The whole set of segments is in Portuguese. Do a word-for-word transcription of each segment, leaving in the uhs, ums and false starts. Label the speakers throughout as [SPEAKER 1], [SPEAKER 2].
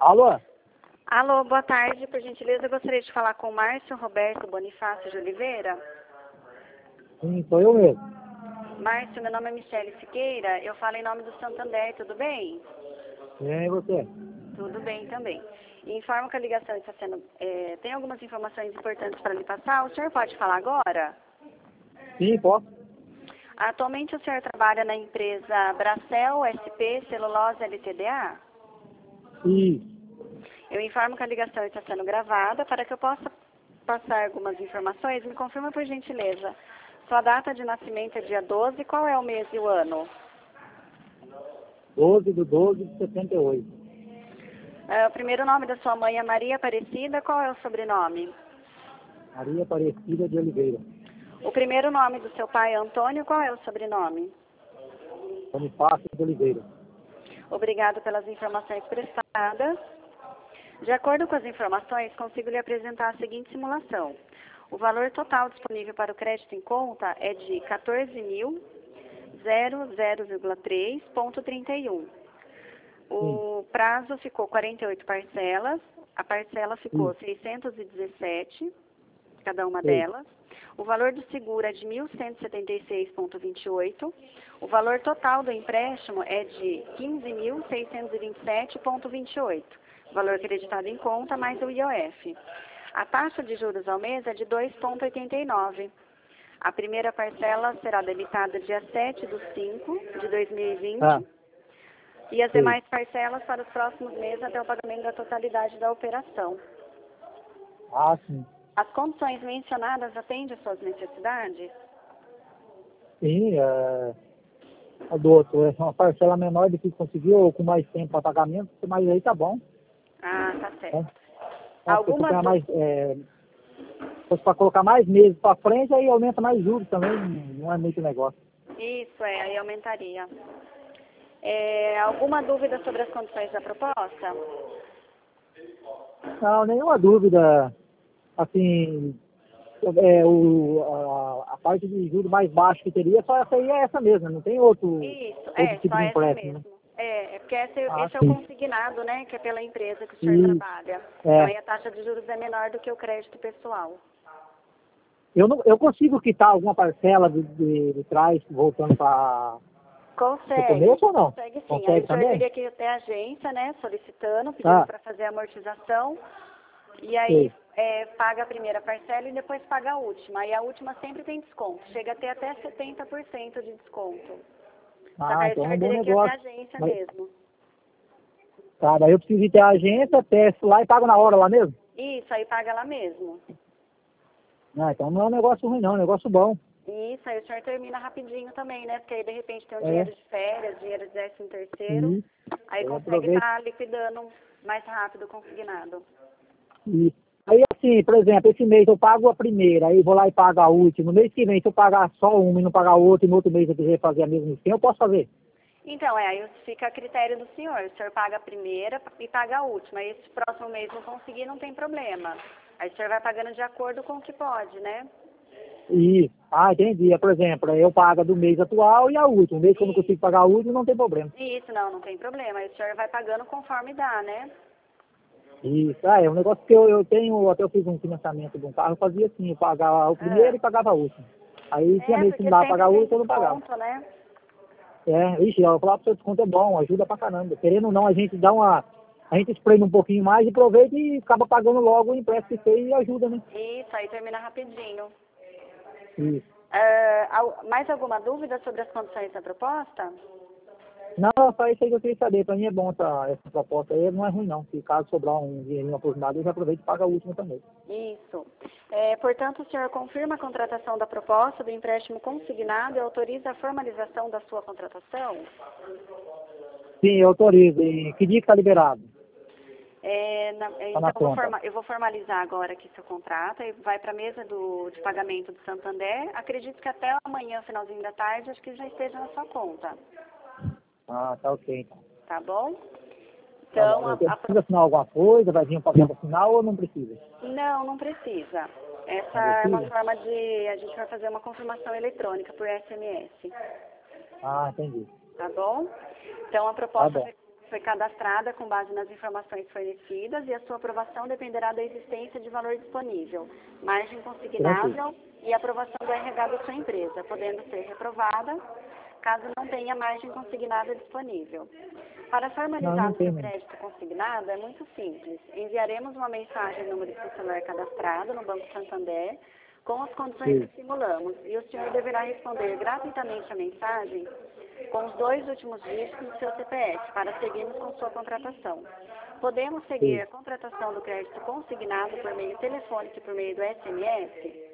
[SPEAKER 1] Alô?
[SPEAKER 2] Alô, boa tarde. Por gentileza, eu gostaria de falar com o Márcio Roberto Bonifácio de Oliveira.
[SPEAKER 1] Sim, sou eu mesmo.
[SPEAKER 2] Márcio, meu nome é Michele Siqueira. Eu falo em nome do Santander, tudo bem?
[SPEAKER 1] E aí, você?
[SPEAKER 2] Tudo bem também. Informo que a ligação está sendo... É, tem algumas informações importantes para lhe passar. O senhor pode falar agora?
[SPEAKER 1] Sim, posso?
[SPEAKER 2] Atualmente o senhor trabalha na empresa Bracel S P Celulose L T D A?
[SPEAKER 1] Sim.
[SPEAKER 2] Eu informo que a ligação está sendo gravada. Para que eu possa passar algumas informações, me confirma por gentileza. Sua data de nascimento é dia doze, qual é o mês e o ano?
[SPEAKER 1] doze de doze de setenta e oito.
[SPEAKER 2] É, o primeiro nome da sua mãe é Maria Aparecida, qual é o sobrenome?
[SPEAKER 1] Maria Aparecida de Oliveira.
[SPEAKER 2] O primeiro nome do seu pai é Antônio, qual é o sobrenome?
[SPEAKER 1] Bonifácio de Oliveira.
[SPEAKER 2] Obrigado pelas informações prestadas. De acordo com as informações, consigo lhe apresentar a seguinte simulação. O valor total disponível para o crédito em conta é de quatorze mil zero vírgula três ponto trinta e um. O
[SPEAKER 1] Sim.
[SPEAKER 2] prazo ficou quarenta e oito parcelas, a parcela ficou
[SPEAKER 1] Sim.
[SPEAKER 2] seiscentos e dezessete, cada uma
[SPEAKER 1] Sei.
[SPEAKER 2] delas. O valor do seguro é de mil cento e setenta e seis vírgula vinte e oito. O valor total do empréstimo é de quinze mil seiscentos e vinte e sete vírgula vinte e oito. Valor acreditado em conta mais o I O F. A taxa de juros ao mês é de dois vírgula oitenta e nove. A primeira parcela será debitada dia sete de cinco de dois mil e vinte.
[SPEAKER 1] Ah,
[SPEAKER 2] E as
[SPEAKER 1] sei.
[SPEAKER 2] demais parcelas para os próximos meses até o pagamento da totalidade da operação.
[SPEAKER 1] Ah, sim.
[SPEAKER 2] As condições mencionadas atendem às suas necessidades?
[SPEAKER 1] Sim, é... A do outro, é uma parcela menor do que conseguiu, ou com mais tempo para pagamento, mas aí tá bom.
[SPEAKER 2] Ah, tá
[SPEAKER 1] Né?
[SPEAKER 2] certo.
[SPEAKER 1] É, porque se
[SPEAKER 2] Alguma
[SPEAKER 1] ganhar
[SPEAKER 2] du...
[SPEAKER 1] mais, é... se fosse para colocar mais meses para frente, aí aumenta mais juros também, não é muito negócio.
[SPEAKER 2] Isso, é, aí aumentaria. É, alguma dúvida sobre as condições da proposta?
[SPEAKER 1] Não, nenhuma dúvida. Assim, é, o, a, a parte de juros mais baixo que teria, só essa aí é essa mesmo, não tem outro,
[SPEAKER 2] Isso,
[SPEAKER 1] outro
[SPEAKER 2] é,
[SPEAKER 1] tipo
[SPEAKER 2] só
[SPEAKER 1] de
[SPEAKER 2] essa
[SPEAKER 1] empréstimo, né?
[SPEAKER 2] mesmo. É, é porque esse,
[SPEAKER 1] Ah,
[SPEAKER 2] esse é o
[SPEAKER 1] sim.
[SPEAKER 2] consignado, né, que é pela empresa que o senhor
[SPEAKER 1] E,
[SPEAKER 2] trabalha. Então
[SPEAKER 1] é,
[SPEAKER 2] aí a taxa de juros é menor do que o crédito pessoal.
[SPEAKER 1] eu, não, eu consigo quitar alguma parcela de, de, de trás, voltando para o
[SPEAKER 2] Consegue,
[SPEAKER 1] começo ou não?
[SPEAKER 2] consegue sim. Aí
[SPEAKER 1] Consegue
[SPEAKER 2] o senhor
[SPEAKER 1] também?
[SPEAKER 2] teria que ir até a agência, né, solicitando, pedindo
[SPEAKER 1] Ah,
[SPEAKER 2] para fazer a amortização. E aí
[SPEAKER 1] sei.
[SPEAKER 2] é, paga a primeira parcela e depois paga a última. E a última sempre tem desconto. Chega a ter até setenta por cento de desconto. Só que
[SPEAKER 1] Ah,
[SPEAKER 2] aí o
[SPEAKER 1] então é um
[SPEAKER 2] senhor
[SPEAKER 1] bom
[SPEAKER 2] teria que ir até a
[SPEAKER 1] negócio.
[SPEAKER 2] agência
[SPEAKER 1] Mas,
[SPEAKER 2] mesmo.
[SPEAKER 1] tá, daí eu preciso ir até a agência, testo lá e pago na hora lá mesmo?
[SPEAKER 2] Isso, aí paga lá mesmo.
[SPEAKER 1] Ah, então não é um negócio ruim não, é um negócio bom.
[SPEAKER 2] Isso, aí o senhor termina rapidinho também, né? Porque aí de repente tem um
[SPEAKER 1] É,
[SPEAKER 2] dinheiro de férias, dinheiro de décimo terceiro.
[SPEAKER 1] e
[SPEAKER 2] Aí
[SPEAKER 1] eu
[SPEAKER 2] consegue
[SPEAKER 1] aproveito.
[SPEAKER 2] estar liquidando mais rápido o consignado.
[SPEAKER 1] E aí, assim, por exemplo, esse mês eu pago a primeira, aí vou lá e pago a última. No mês que vem, se eu pagar só uma e não pagar outra, e no outro mês eu quiser fazer a mesma esquema, eu posso fazer?
[SPEAKER 2] Então, é, aí fica a critério do senhor. O senhor paga a primeira e paga a última. Aí se próximo mês não conseguir, não tem problema. Aí o senhor vai pagando de acordo com o que pode, né?
[SPEAKER 1] E, ah, entendi. É, por exemplo, eu pago a do mês atual e a última. O mês que eu não
[SPEAKER 2] E
[SPEAKER 1] consigo pagar a última, não tem problema.
[SPEAKER 2] isso, não, não tem problema. Aí o senhor vai pagando conforme dá, né?
[SPEAKER 1] Isso, ah, é um negócio que eu, eu tenho, até eu fiz um financiamento de um carro, eu fazia assim, eu pagava o
[SPEAKER 2] Ah.
[SPEAKER 1] primeiro e pagava a última. Aí tinha
[SPEAKER 2] É,
[SPEAKER 1] mês que não
[SPEAKER 2] porque
[SPEAKER 1] dava pra
[SPEAKER 2] sempre
[SPEAKER 1] pagar a
[SPEAKER 2] tem
[SPEAKER 1] última, eu não pagava.
[SPEAKER 2] desconto, né?
[SPEAKER 1] É, ixi, eu falava pro seu desconto é bom, ajuda pra caramba. Querendo ou não, a gente dá uma. A gente espreme um pouquinho mais, aproveita e acaba pagando logo o empréstimo que fez e ajuda, né?
[SPEAKER 2] Isso, aí termina rapidinho.
[SPEAKER 1] Isso.
[SPEAKER 2] Ah, al- mais alguma dúvida sobre as condições da proposta?
[SPEAKER 1] Não, só isso aí que eu queria saber. Pra mim é bom essa, essa proposta aí, não é ruim não. Se caso sobrar um dinheirinho aproximado, eu já aproveito e pago a última também.
[SPEAKER 2] Isso. É, portanto, o senhor confirma a contratação da proposta do empréstimo consignado e autoriza a formalização da sua contratação?
[SPEAKER 1] Sim, eu autorizo. E que dia que tá liberado?
[SPEAKER 2] É, na- é,
[SPEAKER 1] Tá
[SPEAKER 2] então,
[SPEAKER 1] na
[SPEAKER 2] eu vou,
[SPEAKER 1] conta.
[SPEAKER 2] forma- eu vou formalizar agora aqui seu contrato e vai para a mesa do, de pagamento do Santander. Acredito que até amanhã, finalzinho da tarde, acho que já esteja na sua conta.
[SPEAKER 1] Ah, tá ok, então.
[SPEAKER 2] Tá bom?
[SPEAKER 1] Tá
[SPEAKER 2] Então,
[SPEAKER 1] bom.
[SPEAKER 2] a,
[SPEAKER 1] Eu
[SPEAKER 2] a
[SPEAKER 1] preciso
[SPEAKER 2] pro-
[SPEAKER 1] assinar alguma coisa? Vai vir um papel para assinar ou não precisa?
[SPEAKER 2] não, não precisa. Essa
[SPEAKER 1] Não
[SPEAKER 2] é uma
[SPEAKER 1] precisa?
[SPEAKER 2] forma de... A gente vai fazer uma confirmação eletrônica por S M S.
[SPEAKER 1] Ah, entendi.
[SPEAKER 2] Tá bom? Então, a
[SPEAKER 1] Tá
[SPEAKER 2] proposta
[SPEAKER 1] bom.
[SPEAKER 2] foi foi cadastrada com base nas informações fornecidas e a sua aprovação dependerá da existência de valor disponível, margem consignável e aprovação do R H da sua empresa, podendo ser reprovada caso não tenha margem consignada disponível. Para formalizar o seu crédito consignado é muito simples. Enviaremos uma mensagem no número de seu celular cadastrado no Banco Santander com as condições Sim. que simulamos e o senhor deverá responder gratuitamente a mensagem com os dois últimos dígitos do seu C P F para seguirmos com sua contratação. Podemos seguir Sim. a contratação do crédito consignado por meio telefônico e por meio do S M S?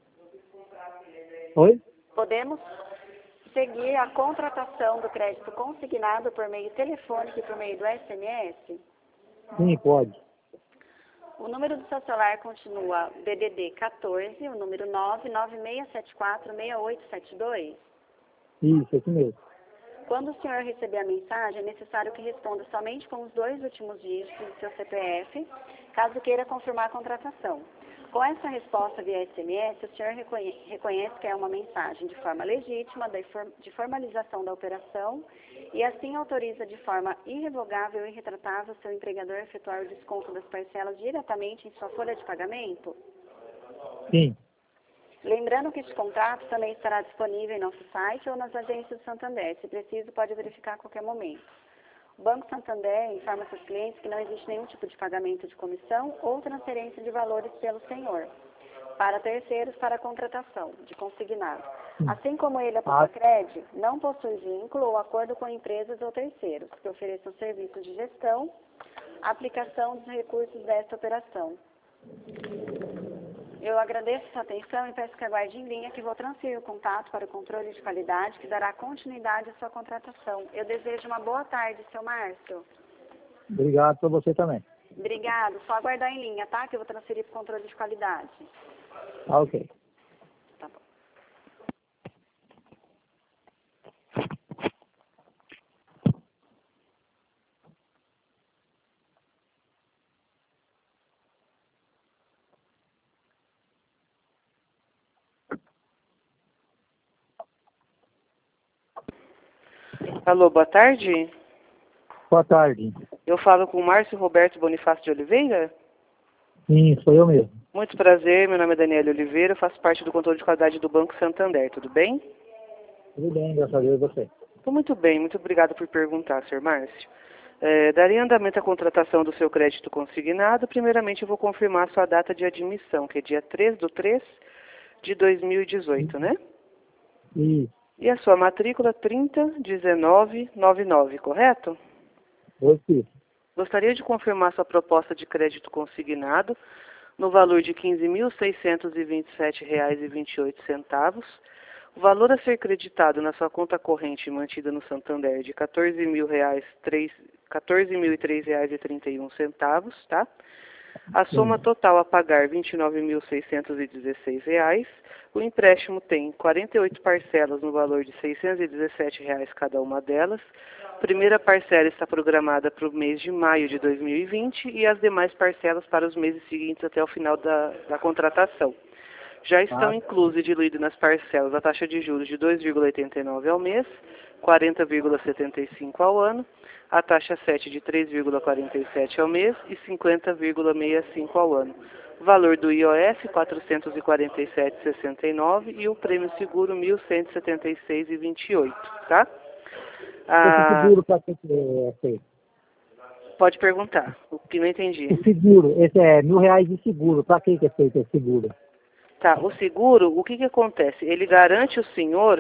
[SPEAKER 1] Oi?
[SPEAKER 2] Podemos seguir a contratação do crédito consignado por meio telefônico e por meio do S M S?
[SPEAKER 1] Sim, pode.
[SPEAKER 2] O número do seu celular continua D D D quatorze, o número nove nove seis sete quatro seis oito sete dois?
[SPEAKER 1] Isso, esse mesmo.
[SPEAKER 2] Quando o senhor receber a mensagem, é necessário que responda somente com os dois últimos dígitos do seu C P F, caso queira confirmar a contratação. Com essa resposta via S M S, o senhor reconhece, reconhece que é uma mensagem de forma legítima de formalização da operação e assim autoriza de forma irrevogável e irretratável o seu empregador a efetuar o desconto das parcelas diretamente em sua folha de pagamento?
[SPEAKER 1] Sim.
[SPEAKER 2] Lembrando que este contrato também estará disponível em nosso site ou nas agências do Santander. Se preciso, pode verificar a qualquer momento. O Banco Santander informa seus clientes que não existe nenhum tipo de pagamento de comissão ou transferência de valores pelo senhor para terceiros para a contratação de consignado. Assim como ele, a Papacred, não possui vínculo ou acordo com empresas ou terceiros que ofereçam serviços de gestão, aplicação dos recursos desta operação. Eu agradeço sua atenção e peço que aguarde em linha que vou transferir o contato para o controle de qualidade que dará continuidade à sua contratação. Eu desejo uma boa tarde, seu Márcio.
[SPEAKER 1] Obrigado para você também.
[SPEAKER 2] Obrigado. Só aguardar em linha, tá? Que eu vou transferir para o controle de qualidade.
[SPEAKER 1] Ah, ok.
[SPEAKER 2] Tá bom.
[SPEAKER 3] Alô, boa tarde.
[SPEAKER 1] Boa tarde.
[SPEAKER 3] Eu falo com o Márcio Roberto Bonifácio de Oliveira?
[SPEAKER 1] Sim, sou eu mesmo.
[SPEAKER 3] Muito prazer, meu nome é Daniela Oliveira, eu faço parte do controle de qualidade do Banco Santander, tudo bem?
[SPEAKER 1] Tudo bem, graças a Deus, e você?
[SPEAKER 3] Tô muito bem, muito obrigado por perguntar, senhor Márcio. É, daria andamento à contratação do seu crédito consignado. Primeiramente, eu vou confirmar a sua data de admissão, que é dia três de três de dois mil e dezoito, né?
[SPEAKER 1] Isso.
[SPEAKER 3] E a sua matrícula trinta dezenove noventa e nove, correto?
[SPEAKER 1] Oi,
[SPEAKER 3] Gostaria de confirmar sua proposta de crédito consignado no valor de quinze mil seiscentos e vinte e sete reais e vinte e oito centavos. O valor a ser creditado na sua conta corrente mantida no Santander é de quatorze mil reais, quatorze mil e três reais e trinta e um centavos, tá? A soma total a pagar vinte e nove mil seiscentos e dezesseis reais. O empréstimo tem quarenta e oito parcelas no valor de seiscentos e dezessete reais cada uma delas. A primeira parcela está programada para o mês de maio de dois mil e vinte e as demais parcelas para os meses seguintes até o final da, da contratação. Já estão
[SPEAKER 1] Ah.
[SPEAKER 3] inclusos e diluídos nas parcelas a taxa de juros de dois vírgula oitenta e nove ao mês, quarenta vírgula setenta e cinco ao ano, a taxa sete de três vírgula quarenta e sete ao mês e cinquenta vírgula sessenta e cinco ao ano. O valor do I O F, quatrocentos e quarenta e sete vírgula sessenta e nove e o prêmio seguro, mil cento e setenta e seis vírgula vinte e oito, tá?
[SPEAKER 1] Esse
[SPEAKER 3] Ah,
[SPEAKER 1] seguro para que é feito?
[SPEAKER 3] pode perguntar, o que não entendi.
[SPEAKER 1] O seguro, esse é mil reais de seguro, para que que é feito esse seguro?
[SPEAKER 3] Tá, o seguro, o que que acontece? Ele garante o senhor,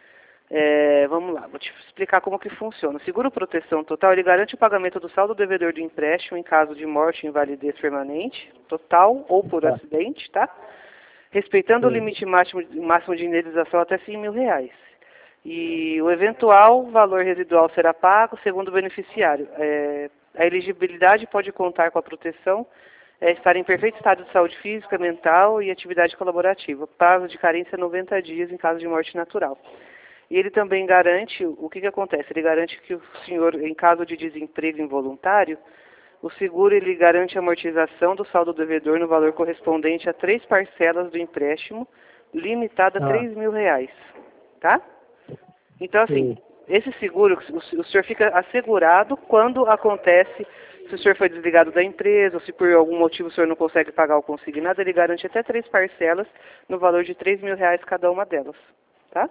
[SPEAKER 3] é, vamos lá, vou te explicar como que funciona. O seguro proteção total, ele garante o pagamento do saldo devedor do empréstimo em caso de morte e invalidez permanente, total ou por
[SPEAKER 1] Tá.
[SPEAKER 3] acidente, tá? Respeitando
[SPEAKER 1] Sim.
[SPEAKER 3] o limite máximo, máximo de indenização até cem mil reais. E o eventual valor residual será pago segundo o beneficiário. É, a elegibilidade pode contar com a proteção, é, estar em perfeito estado de saúde física, mental e atividade colaborativa. Prazo de carência noventa dias em caso de morte natural. E ele também garante, o que que acontece? Ele garante que o senhor, em caso de desemprego involuntário, o seguro ele garante a amortização do saldo devedor no valor correspondente a três parcelas do empréstimo, limitada a
[SPEAKER 1] Ah.
[SPEAKER 3] três mil reais, tá? Então, assim,
[SPEAKER 1] Sim.
[SPEAKER 3] Esse seguro, o, o senhor fica assegurado quando acontece, se o senhor foi desligado da empresa, ou se por algum motivo o senhor não consegue pagar o consignado, ele garante até três parcelas no valor de três mil reais cada uma delas, tá?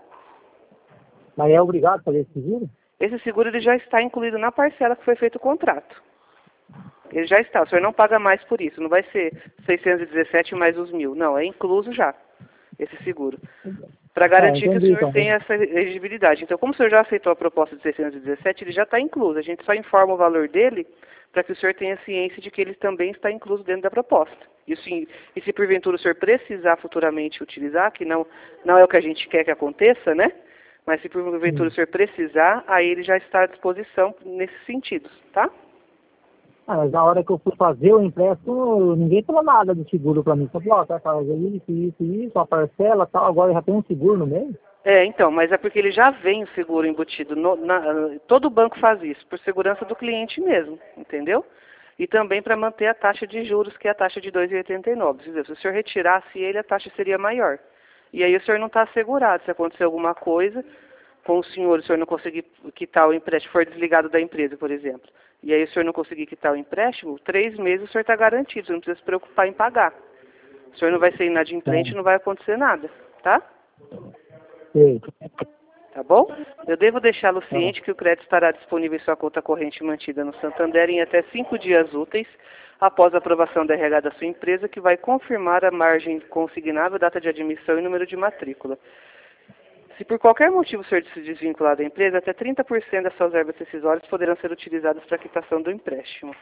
[SPEAKER 1] Mas é obrigado a fazer esse seguro?
[SPEAKER 3] Esse seguro ele já está incluído na parcela que foi feito o contrato. Ele já está, o senhor não paga mais por isso, não vai ser seiscentos e dezessete mais os mil, não, é incluso já, esse seguro. Para garantir
[SPEAKER 1] Ah,
[SPEAKER 3] que o
[SPEAKER 1] entendi,
[SPEAKER 3] senhor
[SPEAKER 1] então.
[SPEAKER 3] tenha essa elegibilidade. Então, como o senhor já aceitou a proposta de seiscentos e dezessete, ele já está incluso. A gente só informa o valor dele para que o senhor tenha ciência de que ele também está incluso dentro da proposta. E, sim, e se porventura o senhor precisar futuramente utilizar, que não, não é o que a gente quer que aconteça, né? Mas se porventura
[SPEAKER 1] Hum.
[SPEAKER 3] o senhor precisar, aí ele já está à disposição nesses sentidos, tá?
[SPEAKER 1] Ah, mas na hora que eu fui fazer o empréstimo, ninguém falou nada do seguro para mim. Só falou, ó, vai fazer isso, isso, isso, a parcela tal, agora já tem um seguro no meio?
[SPEAKER 3] É, então, mas é porque ele já vem o seguro embutido. No, na, todo banco faz isso, por segurança do cliente mesmo, entendeu? E também para manter a taxa de juros, que é a taxa de dois vírgula oitenta e nove. Quer dizer, se o senhor retirasse ele, a taxa seria maior. E aí o senhor não está assegurado. Se acontecer alguma coisa com o senhor, o senhor não conseguir quitar o empréstimo, for desligado da empresa, por exemplo, e aí o senhor não conseguir quitar o empréstimo, três meses o senhor está garantido, o senhor não precisa se preocupar em pagar. O senhor não vai ser inadimplente,
[SPEAKER 1] Tá.
[SPEAKER 3] não vai acontecer nada, tá?
[SPEAKER 1] Sei.
[SPEAKER 3] Tá bom? Eu devo deixá-lo
[SPEAKER 1] Tá.
[SPEAKER 3] ciente que o crédito estará disponível em sua conta corrente mantida no Santander em até cinco dias úteis após a aprovação da R H da sua empresa, que vai confirmar a margem consignável, data de admissão e número de matrícula. Se por qualquer motivo o senhor se desvincular da empresa, até trinta por cento das suas verbas decisórias poderão ser utilizadas para a quitação do empréstimo.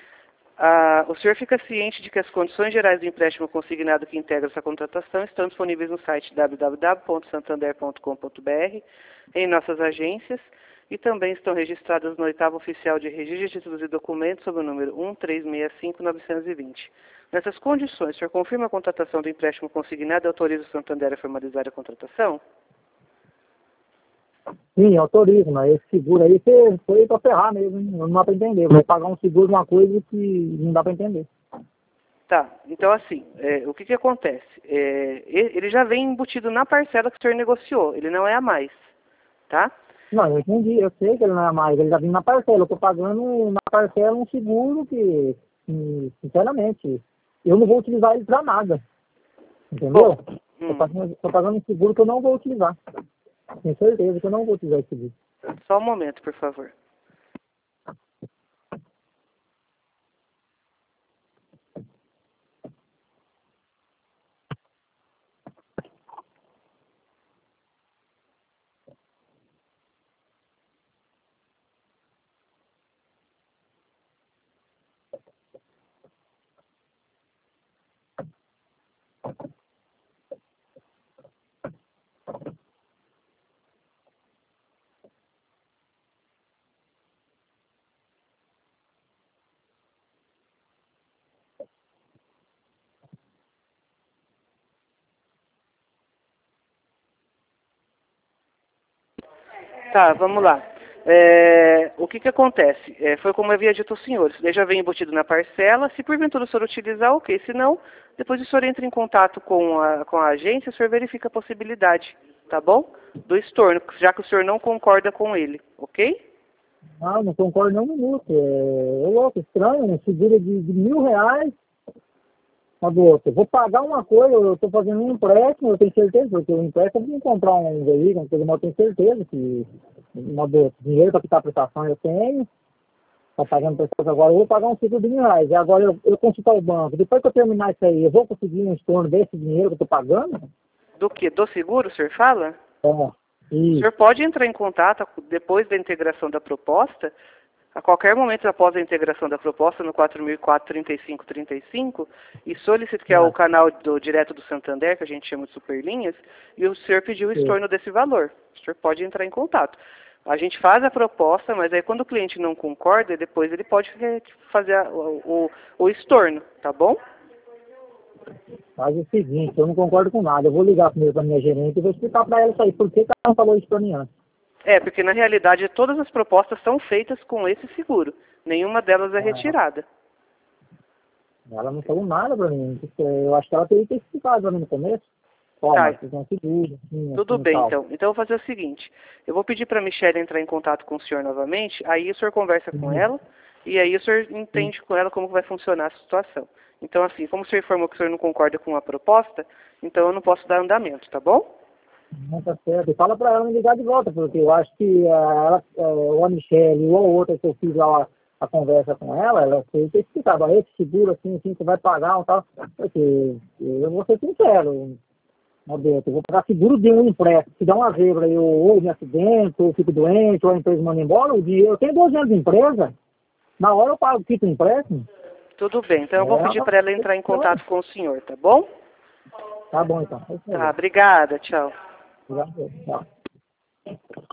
[SPEAKER 3] Ah, o senhor fica ciente de que as condições gerais do empréstimo consignado que integra essa contratação estão disponíveis no site w w w ponto santander ponto com ponto b r, em nossas agências, e também estão registradas no oitavo oficial de registro de títulos e documentos sob o número um três seis cinco nove dois zero. Nessas condições, o senhor confirma a contratação do empréstimo consignado e autoriza o Santander a formalizar a contratação?
[SPEAKER 1] Sim, autorizo, mas esse seguro aí você foi pra ferrar mesmo, hein? Não dá pra entender. Vou pagar um seguro de uma coisa que não dá pra entender.
[SPEAKER 3] Tá, então assim, é, o que que acontece? É, ele ele já vem embutido na parcela que o senhor negociou, ele não é a mais, tá?
[SPEAKER 1] Não, eu entendi, eu sei que ele não é mais, ele já vem na parcela. Eu tô pagando na parcela um seguro que, que, sinceramente, eu não vou utilizar ele pra nada. Entendeu?
[SPEAKER 3] Bom,
[SPEAKER 1] Tô
[SPEAKER 3] hum,
[SPEAKER 1] pagando, tô pagando um seguro que eu não vou utilizar. Tenho certeza que eu não vou utilizar esse seguro.
[SPEAKER 3] só um momento, por favor. Tá, vamos lá. É, o que que acontece? É, foi como eu havia dito aos senhores, ele já vem embutido na parcela, se porventura o senhor utilizar, ok, se não, depois o senhor entra em contato com a, com a agência, o senhor verifica a possibilidade, tá bom? Do estorno, já que o senhor não concorda com ele, ok?
[SPEAKER 1] Ah, não concordo nem um minuto. É, é louco, estranho, um seguro de, de mil reais. A do outro. Eu vou pagar uma coisa, eu estou fazendo um empréstimo, eu tenho certeza, porque o empréstimo é para comprar um veículo, uma coisa, mas eu tenho certeza que uma do outro. Dinheiro para quitar a prestação eu tenho, está pagando pessoas agora, eu vou pagar um seguro de mil reais. E agora eu, eu consultar o banco, depois que eu terminar isso aí, eu vou conseguir um estorno desse dinheiro que eu estou pagando?
[SPEAKER 3] Do que? Do seguro, o senhor fala?
[SPEAKER 1] É,
[SPEAKER 3] O
[SPEAKER 1] e
[SPEAKER 3] senhor pode entrar em contato depois da integração da proposta, a qualquer momento após a integração da proposta no quatro mil e quatro, trinta e cinco, trinta e cinco, e solicitar, que é o canal do, direto do Santander, que a gente chama de Superlinhas, e o senhor pediu o estorno desse valor. O senhor pode entrar em contato. A gente faz a proposta, mas aí quando o cliente não concorda, depois ele pode fazer a, o, o, o estorno, tá bom?
[SPEAKER 1] faz o seguinte, eu não concordo com nada, eu vou ligar primeiro para minha gerente e vou explicar para ela isso aí, por que que ela não falou isso para mim antes.
[SPEAKER 3] É, porque na realidade todas as propostas são feitas com esse seguro. Nenhuma delas é retirada.
[SPEAKER 1] Ela não falou nada para mim, eu acho que ela teria que ter explicado para mim no começo. Ó,
[SPEAKER 3] Tá.
[SPEAKER 1] mas vocês não seguram, assim,
[SPEAKER 3] Tudo
[SPEAKER 1] assim,
[SPEAKER 3] bem,
[SPEAKER 1] tal.
[SPEAKER 3] então. Então eu vou fazer o seguinte, eu vou pedir para a Michelle entrar em contato com o senhor novamente, aí o senhor conversa com
[SPEAKER 1] Uhum.
[SPEAKER 3] ela, e aí o senhor entende com ela como vai funcionar a situação. Então, assim, como o senhor informou que o senhor não concorda com a proposta, então eu não posso dar andamento, tá bom?
[SPEAKER 1] Não tá certo. E fala pra ela me ligar de volta, porque eu acho que ah, ela, ah, ou a Michelle ou a outra que eu fiz lá a, a conversa com ela, ela foi ter explicado, aí esse seguro assim, assim, você vai pagar um tal. Porque eu vou ser sincero, Roberto, eu vou pagar seguro de um empréstimo. Se dá uma zebra, eu ou me acidente, ou eu fico doente, ou a empresa manda embora, o dia, eu tenho doze anos de empresa, na hora eu pago o empréstimo.
[SPEAKER 3] Tudo bem, então eu vou
[SPEAKER 1] É,
[SPEAKER 3] pedir para ela entrar em contato com o senhor, tá bom?
[SPEAKER 1] tá bom então. É isso aí.
[SPEAKER 3] Tá, obrigada, tchau.
[SPEAKER 1] Obrigado. Tchau.